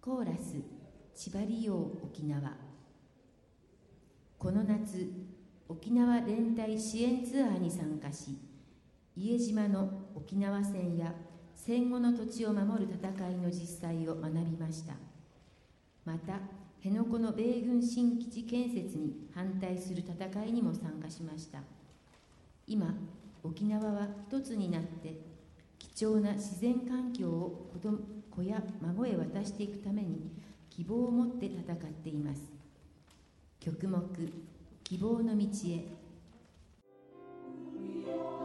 コーラス、千葉利用沖縄。この夏、沖縄連帯支援ツアーに参加し、伊江島の沖縄戦や戦後の土地を守る戦いの実際を学びました。また、辺野古の米軍新基地建設に反対する戦いにも参加しました。今、沖縄は一つになって貴重な自然環境を子や孫へ渡していくために希望を持って戦っています。曲目、希望の道へ。